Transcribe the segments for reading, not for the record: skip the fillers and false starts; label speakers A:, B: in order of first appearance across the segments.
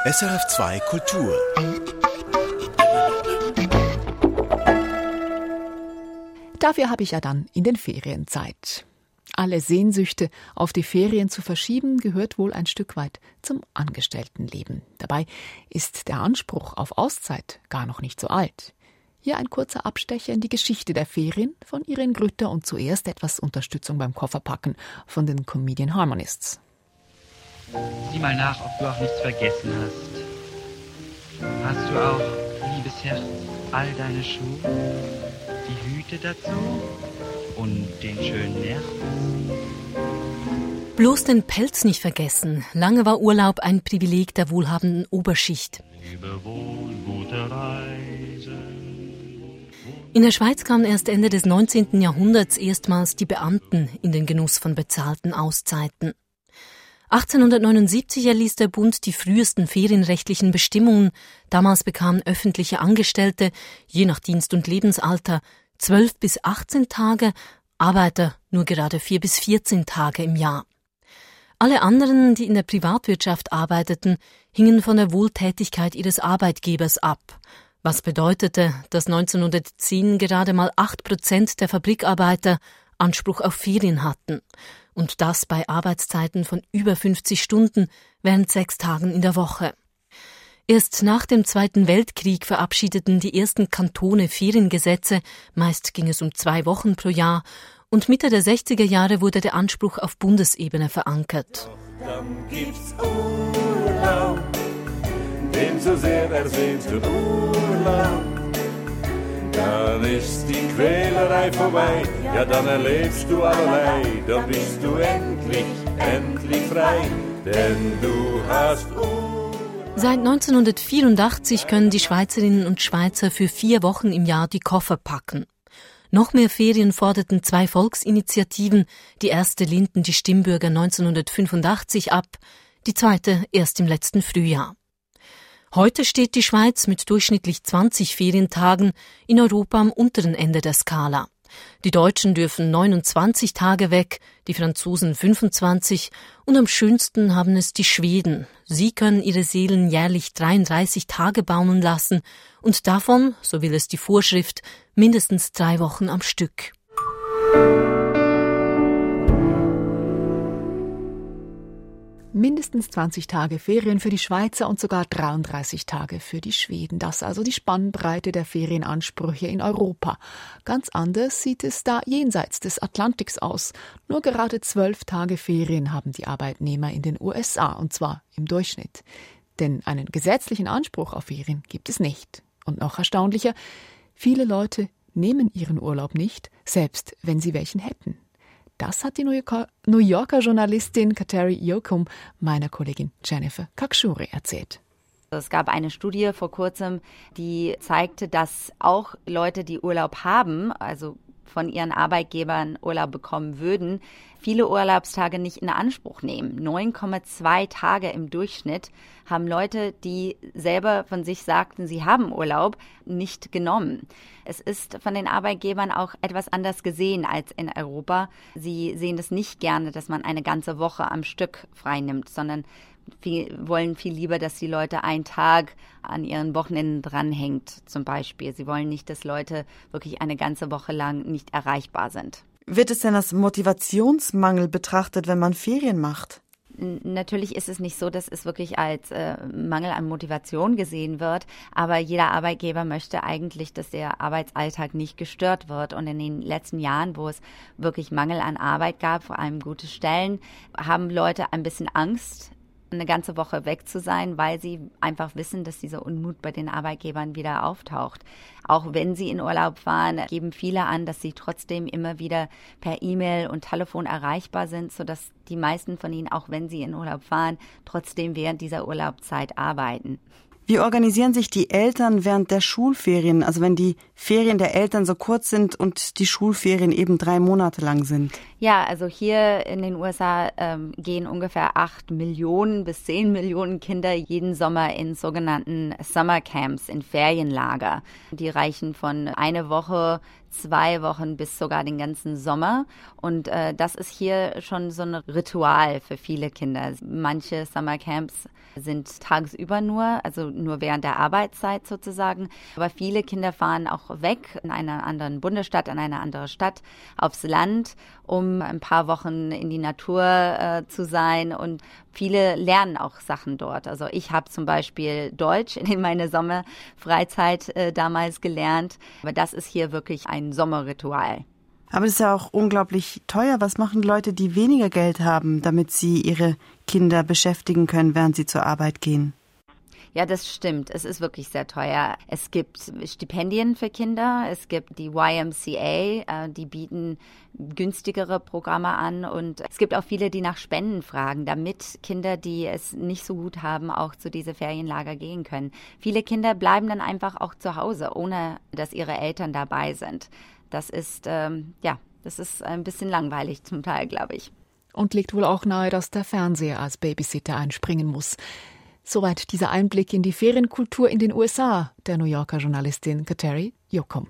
A: SRF2 Kultur.
B: Dafür habe ich ja dann in den Ferien Zeit. Alle Sehnsüchte auf die Ferien zu verschieben, gehört wohl ein Stück weit zum Angestelltenleben. Dabei ist der Anspruch auf Auszeit gar noch nicht so alt. Hier ein kurzer Abstecher in die Geschichte der Ferien von Irene Grütter und zuerst etwas Unterstützung beim Kofferpacken von den Comedian Harmonists.
C: Sieh mal nach, ob du auch nichts vergessen hast. Hast du auch, liebes Herz, all deine Schuhe, die Hüte dazu und den schönen Nerv?
D: Bloß den Pelz nicht vergessen. Lange war Urlaub ein Privileg der wohlhabenden Oberschicht.
C: Lebe wohl, gute Reise.
D: In der Schweiz kamen erst Ende des 19. Jahrhunderts erstmals die Beamten in den Genuss von bezahlten Auszeiten. 1879 erließ der Bund die frühesten ferienrechtlichen Bestimmungen. Damals bekamen öffentliche Angestellte, je nach Dienst- und Lebensalter, 12 bis 18 Tage, Arbeiter nur gerade 4 bis 14 Tage im Jahr. Alle anderen, die in der Privatwirtschaft arbeiteten, hingen von der Wohltätigkeit ihres Arbeitgebers ab. Was bedeutete, dass 1910 gerade mal 8% der Fabrikarbeiter Anspruch auf Ferien hatten. Und das bei Arbeitszeiten von über 50 Stunden während 6 Tagen in der Woche. Erst nach dem Zweiten Weltkrieg verabschiedeten die ersten Kantone Feriengesetze, meist ging es um 2 Wochen pro Jahr, und Mitte der 60er Jahre wurde der Anspruch auf Bundesebene verankert.
E: Dann gibt's Urlaub, den so sehr ersehnten Urlaub. Dann ist die Quälerei vorbei, ja dann erlebst du allerlei, dann bist du endlich frei, denn du hast Urlaub.
D: Seit 1984 können die Schweizerinnen und Schweizer für 4 Wochen im Jahr die Koffer packen. Noch mehr Ferien forderten 2 Volksinitiativen, die erste lehnten die Stimmbürger 1985 ab, die zweite erst im letzten Frühjahr. Heute steht die Schweiz mit durchschnittlich 20 Ferientagen in Europa am unteren Ende der Skala. Die Deutschen dürfen 29 Tage weg, die Franzosen 25 und am schönsten haben es die Schweden. Sie können ihre Seelen jährlich 33 Tage baumeln lassen und davon, so will es die Vorschrift, mindestens 3 Wochen am Stück.
B: Mindestens 20 Tage Ferien für die Schweizer und sogar 33 Tage für die Schweden. Das also die Spannbreite der Ferienansprüche in Europa. Ganz anders sieht es da jenseits des Atlantiks aus. Nur gerade 12 Tage Ferien haben die Arbeitnehmer in den USA, und zwar im Durchschnitt. Denn einen gesetzlichen Anspruch auf Ferien gibt es nicht. Und noch erstaunlicher, viele Leute nehmen ihren Urlaub nicht, selbst wenn sie welchen hätten. Das hat die New Yorker Journalistin Kateri Jochum meiner Kollegin Jennifer Kakshuri erzählt.
F: Es gab eine Studie vor kurzem, die zeigte, dass auch Leute, die Urlaub haben, also von ihren Arbeitgebern Urlaub bekommen würden, viele Urlaubstage nicht in Anspruch nehmen. 9,2 Tage im Durchschnitt haben Leute, die selber von sich sagten, sie haben Urlaub, nicht genommen. Es ist von den Arbeitgebern auch etwas anders gesehen als in Europa. Sie sehen es nicht gerne, dass man eine ganze Woche am Stück freinimmt, sondern wollen viel lieber, dass die Leute einen Tag an ihren Wochenenden dranhängt, zum Beispiel. Sie wollen nicht, dass Leute wirklich eine ganze Woche lang nicht erreichbar sind.
G: Wird es denn als Motivationsmangel betrachtet, wenn man Ferien macht?
F: Natürlich ist es nicht so, dass es wirklich als Mangel an Motivation gesehen wird, aber jeder Arbeitgeber möchte eigentlich, dass der Arbeitsalltag nicht gestört wird. Und in den letzten Jahren, wo es wirklich Mangel an Arbeit gab, vor allem gute Stellen, haben Leute ein bisschen Angst, eine ganze Woche weg zu sein, weil sie einfach wissen, dass dieser Unmut bei den Arbeitgebern wieder auftaucht. Auch wenn sie in Urlaub fahren, geben viele an, dass sie trotzdem immer wieder per E-Mail und Telefon erreichbar sind, sodass die meisten von ihnen, auch wenn sie in Urlaub fahren, trotzdem während dieser Urlaubszeit arbeiten.
G: Wie organisieren sich die Eltern während der Schulferien, also wenn die Ferien der Eltern so kurz sind und die Schulferien eben 3 Monate lang sind?
F: Ja, also hier in den USA gehen ungefähr 8 Millionen bis 10 Millionen Kinder jeden Sommer in sogenannten Summer Camps, in Ferienlager. Die reichen von 1 Woche, 2 Wochen bis sogar den ganzen Sommer. Und das ist hier schon so ein Ritual für viele Kinder. Manche Summer Camps sind tagsüber nur, also nur während der Arbeitszeit sozusagen. Aber viele Kinder fahren auch weg in einer anderen Bundesstaat, in eine andere Stadt, aufs Land, um ein paar Wochen in die Natur zu sein. Und viele lernen auch Sachen dort. Also ich habe zum Beispiel Deutsch in meiner Sommerfreizeit damals gelernt. Aber das ist hier wirklich ein Sommerritual.
G: Aber das ist ja auch unglaublich teuer. Was machen Leute, die weniger Geld haben, damit sie ihre Kinder beschäftigen können, während sie zur Arbeit gehen?
F: Ja, das stimmt. Es ist wirklich sehr teuer. Es gibt Stipendien für Kinder. Es gibt die YMCA, die bieten günstigere Programme an. Und es gibt auch viele, die nach Spenden fragen, damit Kinder, die es nicht so gut haben, auch zu diese Ferienlager gehen können. Viele Kinder bleiben dann einfach auch zu Hause, ohne dass ihre Eltern dabei sind. Das ist, das ist ein bisschen langweilig zum Teil, glaube ich.
B: Und liegt wohl auch nahe, dass der Fernseher als Babysitter einspringen muss. Soweit dieser Einblick in die Ferienkultur in den USA der New Yorker Journalistin Kateri Jochum.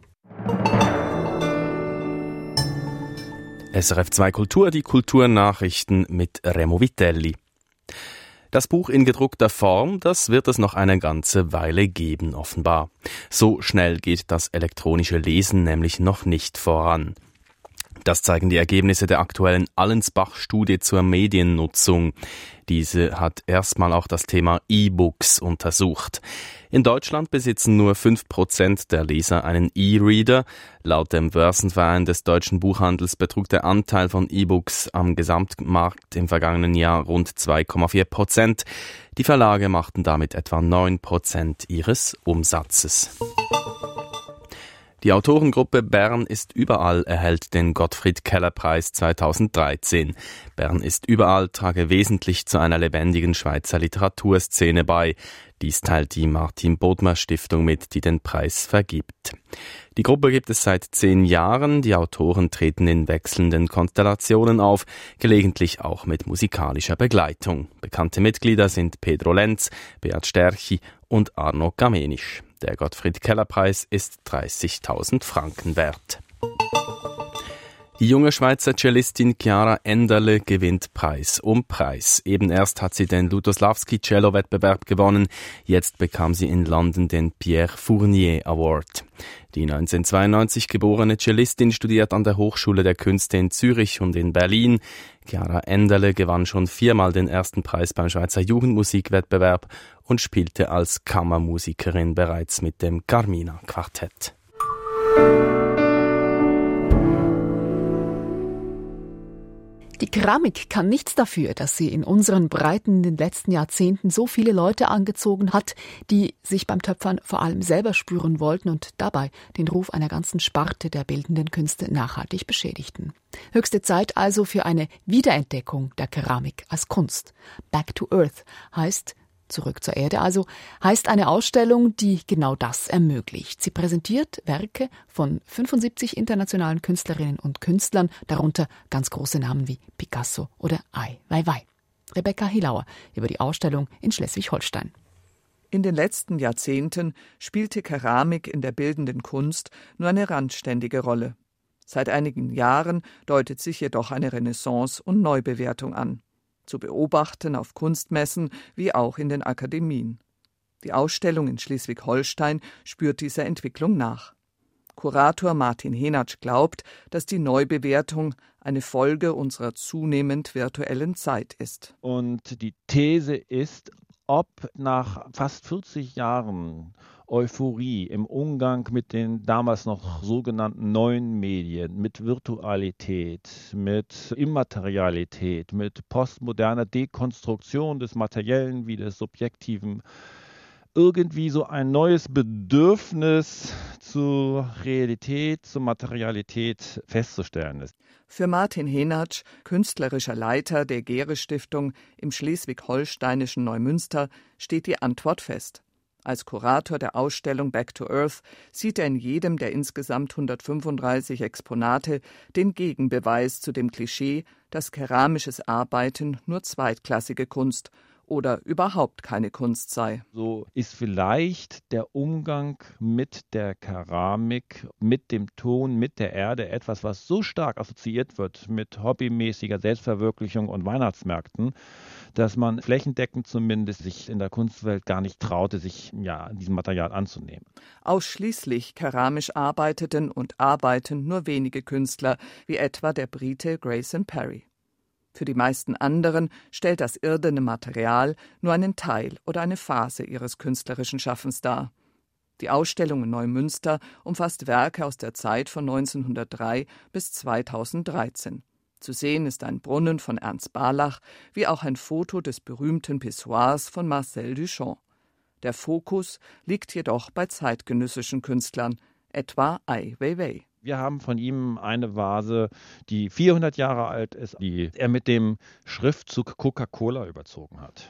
A: SRF 2 Kultur, die Kulturnachrichten mit Remo Vitelli. Das Buch in gedruckter Form, das wird es noch eine ganze Weile geben, offenbar. So schnell geht das elektronische Lesen nämlich noch nicht voran. Das zeigen die Ergebnisse der aktuellen Allensbach-Studie zur Mediennutzung. Diese hat erstmal auch das Thema E-Books untersucht. In Deutschland besitzen nur 5% der Leser einen E-Reader. Laut dem Börsenverein des deutschen Buchhandels betrug der Anteil von E-Books am Gesamtmarkt im vergangenen Jahr rund 2,4%. Die Verlage machten damit etwa 9% ihres Umsatzes. Die Autorengruppe Bern ist überall erhält den Gottfried-Keller-Preis 2013. Bern ist überall trage wesentlich zu einer lebendigen Schweizer Literaturszene bei. Dies teilt die Martin-Bodmer-Stiftung mit, die den Preis vergibt. Die Gruppe gibt es seit 10 Jahren. Die Autoren treten in wechselnden Konstellationen auf, gelegentlich auch mit musikalischer Begleitung. Bekannte Mitglieder sind Pedro Lenz, Beat Sterchi und Arno Kamenisch. Der Gottfried-Keller-Preis ist 30.000 Franken wert. Die junge Schweizer Cellistin Chiara Enderle gewinnt Preis um Preis. Eben erst hat sie den Lutoslawski-Cello-Wettbewerb gewonnen. Jetzt bekam sie in London den Pierre Fournier Award. Die 1992 geborene Cellistin studiert an der Hochschule der Künste in Zürich und in Berlin. Chiara Enderle gewann schon 4-mal den ersten Preis beim Schweizer Jugendmusikwettbewerb und spielte als Kammermusikerin bereits mit dem Carmina Quartett.
B: Die Keramik kann nichts dafür, dass sie in unseren Breiten in den letzten Jahrzehnten so viele Leute angezogen hat, die sich beim Töpfern vor allem selber spüren wollten und dabei den Ruf einer ganzen Sparte der bildenden Künste nachhaltig beschädigten. Höchste Zeit also für eine Wiederentdeckung der Keramik als Kunst. Back to Earth heißt Zurück zur Erde also, heißt eine Ausstellung, die genau das ermöglicht. Sie präsentiert Werke von 75 internationalen Künstlerinnen und Künstlern, darunter ganz große Namen wie Picasso oder Ai Weiwei. Rebecca Hilauer über die Ausstellung in Schleswig-Holstein.
H: In den letzten Jahrzehnten spielte Keramik in der bildenden Kunst nur eine randständige Rolle. Seit einigen Jahren deutet sich jedoch eine Renaissance und Neubewertung an. Zu beobachten auf Kunstmessen wie auch in den Akademien. Die Ausstellung in Schleswig-Holstein spürt dieser Entwicklung nach. Kurator Martin Henatsch glaubt, dass die Neubewertung eine Folge unserer zunehmend virtuellen Zeit ist.
I: Und die These ist, ob nach fast 40 Jahren Euphorie im Umgang mit den damals noch sogenannten neuen Medien, mit Virtualität, mit Immaterialität, mit postmoderner Dekonstruktion des Materiellen wie des Subjektiven, irgendwie so ein neues Bedürfnis zur Realität, zur Materialität festzustellen ist.
H: Für Martin Henatsch, künstlerischer Leiter der Gehre-Stiftung im schleswig-holsteinischen Neumünster, steht die Antwort fest. Als Kurator der Ausstellung Back to Earth sieht er in jedem der insgesamt 135 Exponate den Gegenbeweis zu dem Klischee, dass keramisches Arbeiten nur zweitklassige Kunst oder überhaupt keine Kunst sei.
I: So ist vielleicht der Umgang mit der Keramik, mit dem Ton, mit der Erde etwas, was so stark assoziiert wird mit hobbymäßiger Selbstverwirklichung und Weihnachtsmärkten, dass man flächendeckend zumindest sich in der Kunstwelt gar nicht traute, sich diesem Material anzunehmen.
H: Ausschließlich keramisch arbeiteten und arbeiten nur wenige Künstler, wie etwa der Brite Grayson Perry. Für die meisten anderen stellt das irdene Material nur einen Teil oder eine Phase ihres künstlerischen Schaffens dar. Die Ausstellung in Neumünster umfasst Werke aus der Zeit von 1903 bis 2013. Zu sehen ist ein Brunnen von Ernst Barlach, wie auch ein Foto des berühmten Pissoirs von Marcel Duchamp. Der Fokus liegt jedoch bei zeitgenössischen Künstlern, etwa Ai Weiwei.
I: Wir haben von ihm eine Vase, die 400 Jahre alt ist, die er mit dem Schriftzug Coca-Cola überzogen hat.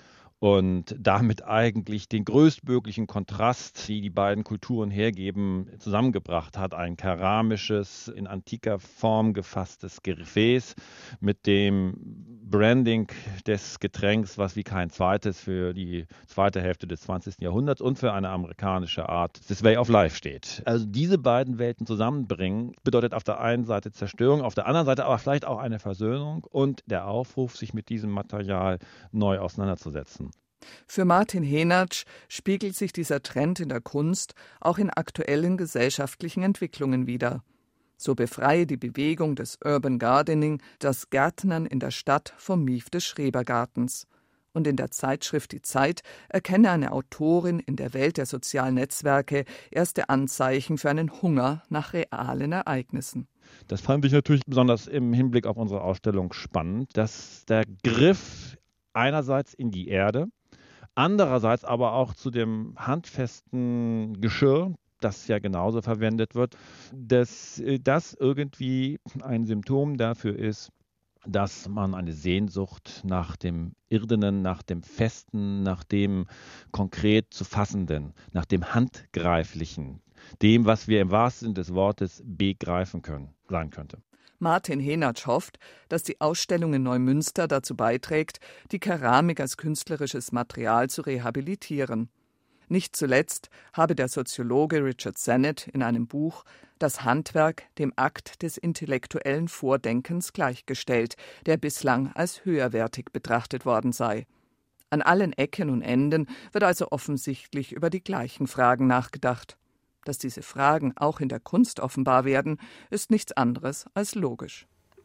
I: Und damit eigentlich den größtmöglichen Kontrast, die beiden Kulturen hergeben, zusammengebracht hat. Ein keramisches, in antiker Form gefasstes Gefäß mit dem Branding des Getränks, was wie kein zweites für die zweite Hälfte des 20. Jahrhunderts und für eine amerikanische Art des Way of Life steht. Also diese beiden Welten zusammenbringen, bedeutet auf der einen Seite Zerstörung, auf der anderen Seite aber vielleicht auch eine Versöhnung und der Aufruf, sich mit diesem Material neu auseinanderzusetzen.
H: Für Martin Henatsch spiegelt sich dieser Trend in der Kunst auch in aktuellen gesellschaftlichen Entwicklungen wider. So befreie die Bewegung des Urban Gardening das Gärtnern in der Stadt vom Mief des Schrebergartens. Und in der Zeitschrift Die Zeit erkenne eine Autorin in der Welt der sozialen Netzwerke erste Anzeichen für einen Hunger nach realen Ereignissen.
I: Das fand ich natürlich besonders im Hinblick auf unsere Ausstellung spannend, dass der Griff einerseits in die Erde, andererseits aber auch zu dem handfesten Geschirr, das ja genauso verwendet wird, dass das irgendwie ein Symptom dafür ist, dass man eine Sehnsucht nach dem Irdenen, nach dem Festen, nach dem konkret zu Fassenden, nach dem Handgreiflichen, dem, was wir im wahrsten Sinne des Wortes begreifen können, sein könnte.
H: Martin Henatsch hofft, dass die Ausstellung in Neumünster dazu beiträgt, die Keramik als künstlerisches Material zu rehabilitieren. Nicht zuletzt habe der Soziologe Richard Sennett in einem Buch das Handwerk dem Akt des intellektuellen Vordenkens gleichgestellt, der bislang als höherwertig betrachtet worden sei. An allen Ecken und Enden wird also offensichtlich über die gleichen Fragen nachgedacht. Dass diese Fragen auch in der Kunst offenbar werden, ist nichts anderes als logisch.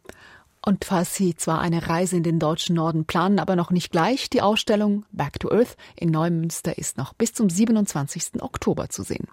B: Und falls Sie zwar eine Reise in den deutschen Norden planen, aber noch nicht gleich, die Ausstellung Back to Earth in Neumünster ist noch bis zum 27. Oktober zu sehen.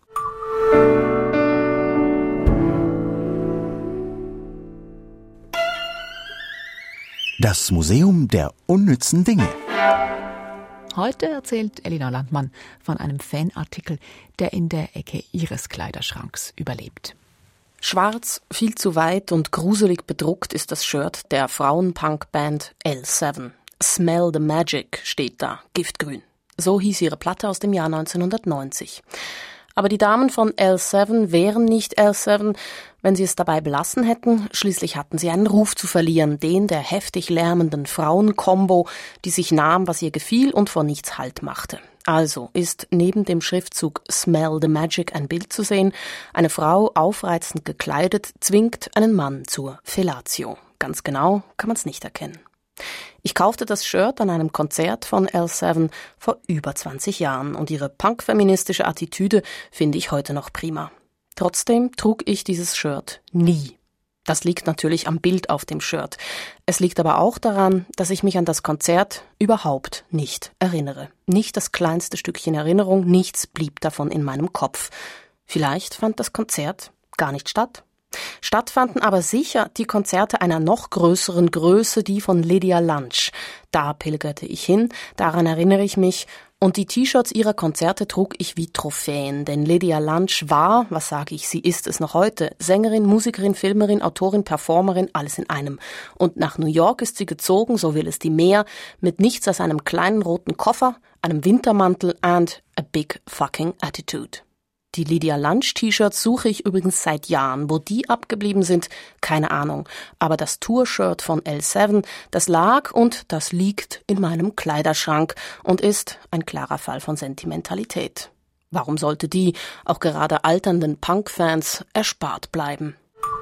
J: Das Museum der unnützen Dinge.
B: Heute erzählt Elina Landmann von einem Fanartikel, der in der Ecke ihres Kleiderschranks überlebt.
K: Schwarz, viel zu weit und gruselig bedruckt ist das Shirt der Frauenpunk-Band L7. Smell the Magic steht da, giftgrün. So hieß ihre Platte aus dem Jahr 1990. Aber die Damen von L7 wären nicht L7, wenn sie es dabei belassen hätten. Schließlich hatten sie einen Ruf zu verlieren, den der heftig lärmenden Frauen-Kombo, die sich nahm, was ihr gefiel und vor nichts Halt machte. Also ist neben dem Schriftzug Smell the Magic ein Bild zu sehen. Eine Frau, aufreizend gekleidet, zwingt einen Mann zur Fellatio. Ganz genau kann man es nicht erkennen. Ich kaufte das Shirt an einem Konzert von L7 vor über 20 Jahren und ihre punkfeministische Attitüde finde ich heute noch prima. Trotzdem trug ich dieses Shirt nie. Das liegt natürlich am Bild auf dem Shirt. Es liegt aber auch daran, dass ich mich an das Konzert überhaupt nicht erinnere. Nicht das kleinste Stückchen Erinnerung, nichts blieb davon in meinem Kopf. Vielleicht fand das Konzert gar nicht statt. Stattfanden aber sicher die Konzerte einer noch größeren Größe, die von Lydia Lunch. Da pilgerte ich hin, daran erinnere ich mich, und die T-Shirts ihrer Konzerte trug ich wie Trophäen, denn Lydia Lunch war, was sage ich, sie ist es noch heute, Sängerin, Musikerin, Filmerin, Autorin, Performerin, alles in einem. Und nach New York ist sie gezogen, so will es die Meer, mit nichts als einem kleinen roten Koffer, einem Wintermantel and a big fucking attitude. Die Lydia Lunch-T-Shirts suche ich übrigens seit Jahren. Wo die abgeblieben sind, keine Ahnung. Aber das Tour-Shirt von L7, das lag und das liegt in meinem Kleiderschrank und ist ein klarer Fall von Sentimentalität. Warum sollte die, auch gerade alternden Punk-Fans, erspart bleiben?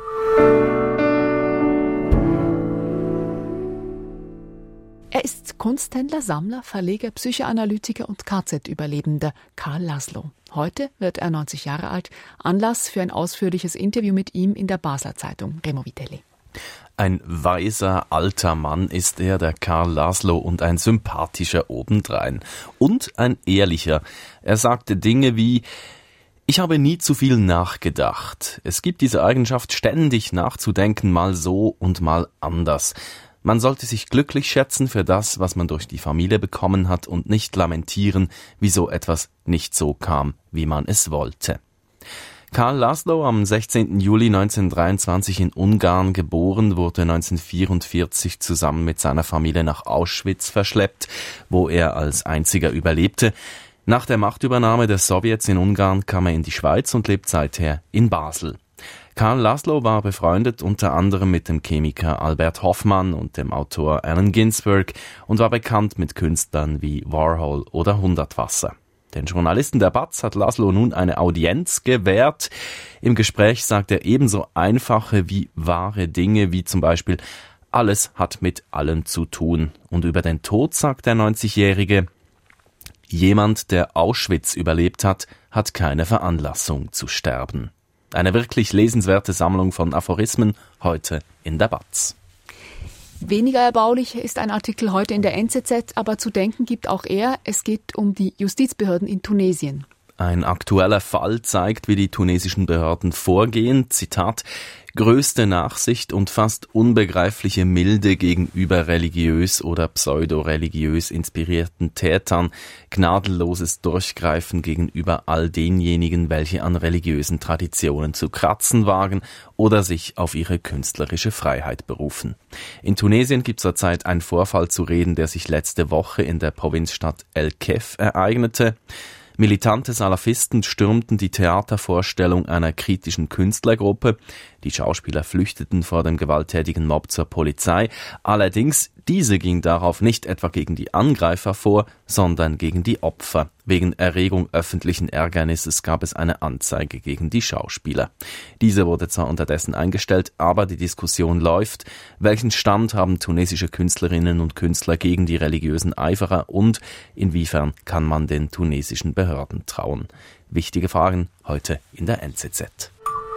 B: Er ist Kunsthändler, Sammler, Verleger, Psychoanalytiker und KZ-Überlebender Karl Laszlo. Heute wird er 90 Jahre alt. Anlass für ein ausführliches Interview mit ihm in der Basler Zeitung. Remo Vitelli.
A: Ein weiser, alter Mann ist er, der Karl Laszlo, und ein sympathischer obendrein. Und ein ehrlicher. Er sagte Dinge wie: Ich habe nie zu viel nachgedacht. Es gibt diese Eigenschaft, ständig nachzudenken, mal so und mal anders. Man sollte sich glücklich schätzen für das, was man durch die Familie bekommen hat, und nicht lamentieren, wieso etwas nicht so kam, wie man es wollte. Karl Laszlo, am 16. Juli 1923 in Ungarn geboren, wurde 1944 zusammen mit seiner Familie nach Auschwitz verschleppt, wo er als einziger überlebte. Nach der Machtübernahme der Sowjets in Ungarn kam er in die Schweiz und lebt seither in Basel. Karl Laszlo war befreundet unter anderem mit dem Chemiker Albert Hoffmann und dem Autor Allen Ginsberg und war bekannt mit Künstlern wie Warhol oder Hundertwasser. Den Journalisten der BAZ hat Laszlo nun eine Audienz gewährt. Im Gespräch sagt er ebenso einfache wie wahre Dinge, wie zum Beispiel: Alles hat mit allem zu tun. Und über den Tod sagt der 90-Jährige: Jemand, der Auschwitz überlebt hat, hat keine Veranlassung zu sterben. Eine wirklich lesenswerte Sammlung von Aphorismen, heute in der BAZ.
B: Weniger erbaulich ist ein Artikel heute in der NZZ, aber zu denken gibt auch er. Es geht um die Justizbehörden in Tunesien.
A: Ein aktueller Fall zeigt, wie die tunesischen Behörden vorgehen. Zitat: größte Nachsicht und fast unbegreifliche Milde gegenüber religiös oder pseudoreligiös inspirierten Tätern, gnadelloses Durchgreifen gegenüber all denjenigen, welche an religiösen Traditionen zu kratzen wagen oder sich auf ihre künstlerische Freiheit berufen. In Tunesien gibt zurzeit ein Vorfall zu reden, der sich letzte Woche in der Provinzstadt El Kef ereignete. Militante Salafisten stürmten die Theatervorstellung einer kritischen Künstlergruppe. Die Schauspieler flüchteten vor dem gewalttätigen Mob zur Polizei. Allerdings, diese ging darauf nicht etwa gegen die Angreifer vor, sondern gegen die Opfer. Wegen Erregung öffentlichen Ärgernisses gab es eine Anzeige gegen die Schauspieler. Diese wurde zwar unterdessen eingestellt, aber die Diskussion läuft. Welchen Stand haben tunesische Künstlerinnen und Künstler gegen die religiösen Eiferer und inwiefern kann man den tunesischen Behörden trauen? Wichtige Fragen heute in der NZZ.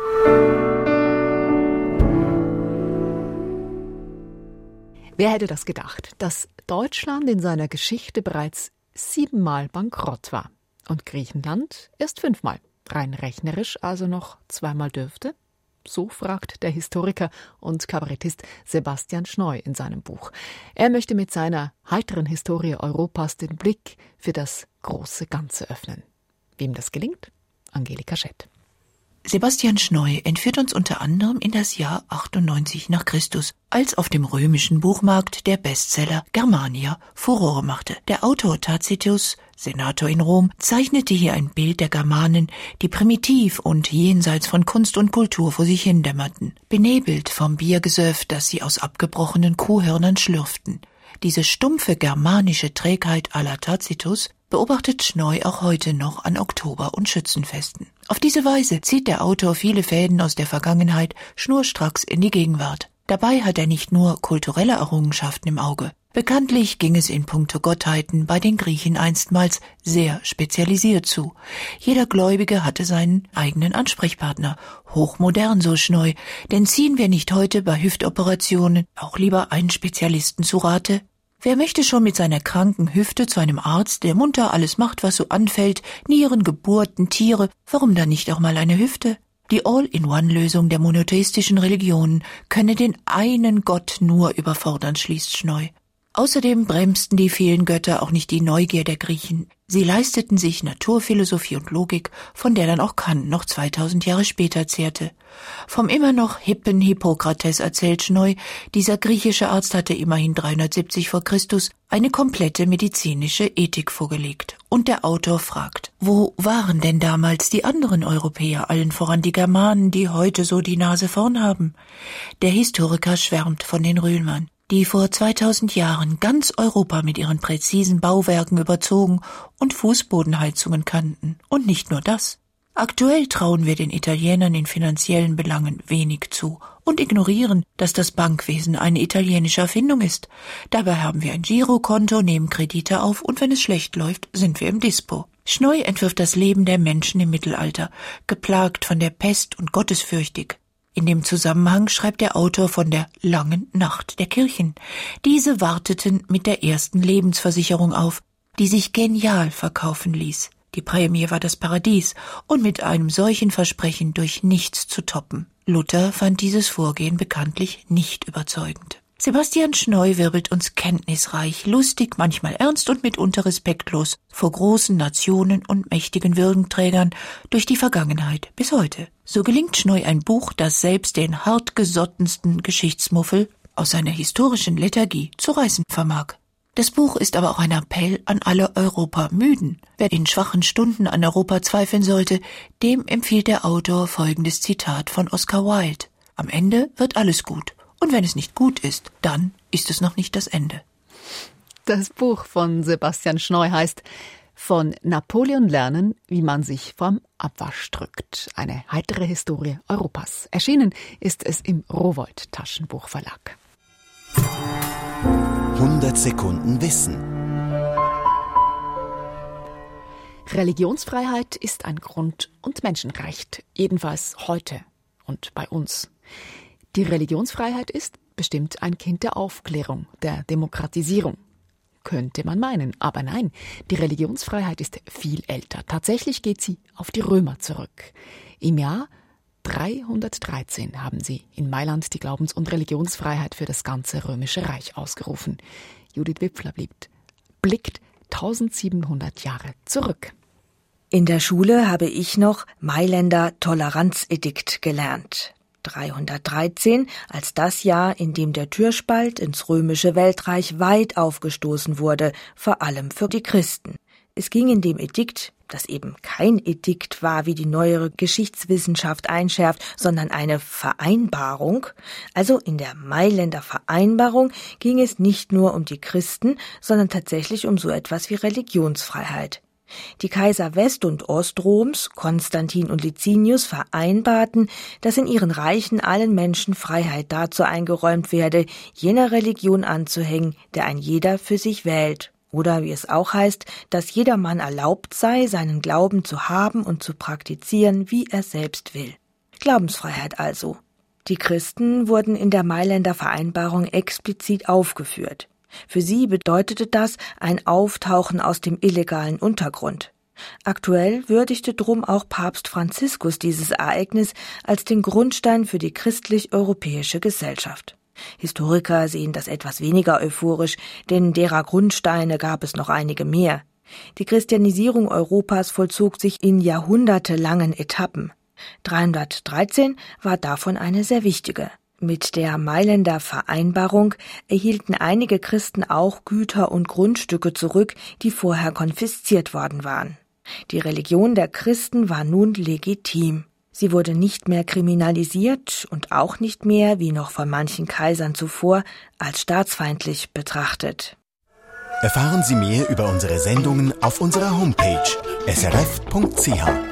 B: Wer hätte das gedacht, dass Deutschland in seiner Geschichte bereits 7-mal bankrott war und Griechenland erst 5-mal, rein rechnerisch also noch 2-mal dürfte? So fragt der Historiker und Kabarettist Sebastian Schneu in seinem Buch. Er möchte mit seiner heiteren Historie Europas den Blick für das große Ganze öffnen. Wem das gelingt? Angelika Schett.
L: Sebastian Schneu entführt uns unter anderem in das Jahr 98 nach Christus, als auf dem römischen Buchmarkt der Bestseller Germania Furore machte. Der Autor Tacitus, Senator in Rom, zeichnete hier ein Bild der Germanen, die primitiv und jenseits von Kunst und Kultur vor sich hindämmerten, benebelt vom Biergesöff, das sie aus abgebrochenen Kuhhörnern schlürften. Diese stumpfe germanische Trägheit à la Tacitus beobachtet Schneu auch heute noch an Oktober- und Schützenfesten. Auf diese Weise zieht der Autor viele Fäden aus der Vergangenheit schnurstracks in die Gegenwart. Dabei hat er nicht nur kulturelle Errungenschaften im Auge. Bekanntlich ging es in puncto Gottheiten bei den Griechen einstmals sehr spezialisiert zu. Jeder Gläubige hatte seinen eigenen Ansprechpartner. Hochmodern, so Schneu, denn ziehen wir nicht heute bei Hüftoperationen auch lieber einen Spezialisten zu Rate? Wer möchte schon mit seiner kranken Hüfte zu einem Arzt, der munter alles macht, was so anfällt, Nieren, Geburten, Tiere, warum dann nicht auch mal eine Hüfte? Die All-in-One-Lösung der monotheistischen Religionen könne den einen Gott nur überfordern, schließt Schneu. Außerdem bremsten die vielen Götter auch nicht die Neugier der Griechen. Sie leisteten sich Naturphilosophie und Logik, von der dann auch Kant noch 2000 Jahre später zehrte. Vom immer noch hippen Hippokrates erzählt Schneu, dieser griechische Arzt hatte immerhin 370 vor Christus eine komplette medizinische Ethik vorgelegt. Und der Autor fragt, wo waren denn damals die anderen Europäer, allen voran die Germanen, die heute so die Nase vorn haben? Der Historiker schwärmt von den Römern, die vor 2000 Jahren ganz Europa mit ihren präzisen Bauwerken überzogen und Fußbodenheizungen kannten. Und nicht nur das. Aktuell trauen wir den Italienern in finanziellen Belangen wenig zu und ignorieren, dass das Bankwesen eine italienische Erfindung ist. Dabei haben wir ein Girokonto, nehmen Kredite auf und wenn es schlecht läuft, sind wir im Dispo. Schneu entwirft das Leben der Menschen im Mittelalter, geplagt von der Pest und gottesfürchtig. In dem Zusammenhang schreibt der Autor von der langen Nacht der Kirchen. Diese warteten mit der ersten Lebensversicherung auf, die sich genial verkaufen ließ. Die Prämie war das Paradies und mit einem solchen Versprechen durch nichts zu toppen. Luther fand dieses Vorgehen bekanntlich nicht überzeugend. Sebastian Schneu wirbelt uns kenntnisreich, lustig, manchmal ernst und mitunter respektlos vor großen Nationen und mächtigen Würdenträgern durch die Vergangenheit bis heute. So gelingt Schneu ein Buch, das selbst den hartgesottensten Geschichtsmuffel aus seiner historischen Lethargie zu reißen vermag. Das Buch ist aber auch ein Appell an alle Europamüden. Wer in schwachen Stunden an Europa zweifeln sollte, dem empfiehlt der Autor folgendes Zitat von Oscar Wilde. Am Ende wird alles gut. Und wenn es nicht gut ist, dann ist es noch nicht das Ende.
B: Das Buch von Sebastian Schneu heißt Von Napoleon lernen, wie man sich vom Abwasch drückt. Eine heitere Historie Europas. Erschienen ist es im Rowohlt Taschenbuchverlag.
J: 100 Sekunden Wissen.
B: Religionsfreiheit ist ein Grund- und Menschenrecht. Jedenfalls heute und bei uns. Die Religionsfreiheit ist bestimmt ein Kind der Aufklärung, der Demokratisierung. Könnte man meinen, aber nein, die Religionsfreiheit ist viel älter. Tatsächlich geht sie auf die Römer zurück. Im Jahr 313 haben sie in Mailand die Glaubens- und Religionsfreiheit für das ganze Römische Reich ausgerufen. Judith Wipfler blickt 1700 Jahre zurück.
M: In der Schule habe ich noch Mailänder Toleranzedikt gelernt. 313 als das Jahr, in dem der Türspalt ins römische Weltreich weit aufgestoßen wurde, vor allem für die Christen. Es ging in dem Edikt, das eben kein Edikt war, wie die neuere Geschichtswissenschaft einschärft, sondern eine Vereinbarung. Also in der Mailänder Vereinbarung ging es nicht nur um die Christen, sondern tatsächlich um so etwas wie Religionsfreiheit. Die Kaiser West- und Ostroms, Konstantin und Licinius, vereinbarten, dass in ihren Reichen allen Menschen Freiheit dazu eingeräumt werde, jener Religion anzuhängen, der ein jeder für sich wählt. Oder wie es auch heißt, dass jedermann erlaubt sei, seinen Glauben zu haben und zu praktizieren, wie er selbst will. Glaubensfreiheit also. Die Christen wurden in der Mailänder Vereinbarung explizit aufgeführt. Für sie bedeutete das ein Auftauchen aus dem illegalen Untergrund. Aktuell würdigte drum auch Papst Franziskus dieses Ereignis als den Grundstein für die christlich-europäische Gesellschaft. Historiker sehen das etwas weniger euphorisch, denn derer Grundsteine gab es noch einige mehr. Die Christianisierung Europas vollzog sich in jahrhundertelangen Etappen. 313 war davon eine sehr wichtige. Mit der Mailänder Vereinbarung erhielten einige Christen auch Güter und Grundstücke zurück, die vorher konfisziert worden waren. Die Religion der Christen war nun legitim. Sie wurde nicht mehr kriminalisiert und auch nicht mehr, wie noch von manchen Kaisern zuvor, als staatsfeindlich betrachtet.
J: Erfahren Sie mehr über unsere Sendungen auf unserer Homepage srf.ch.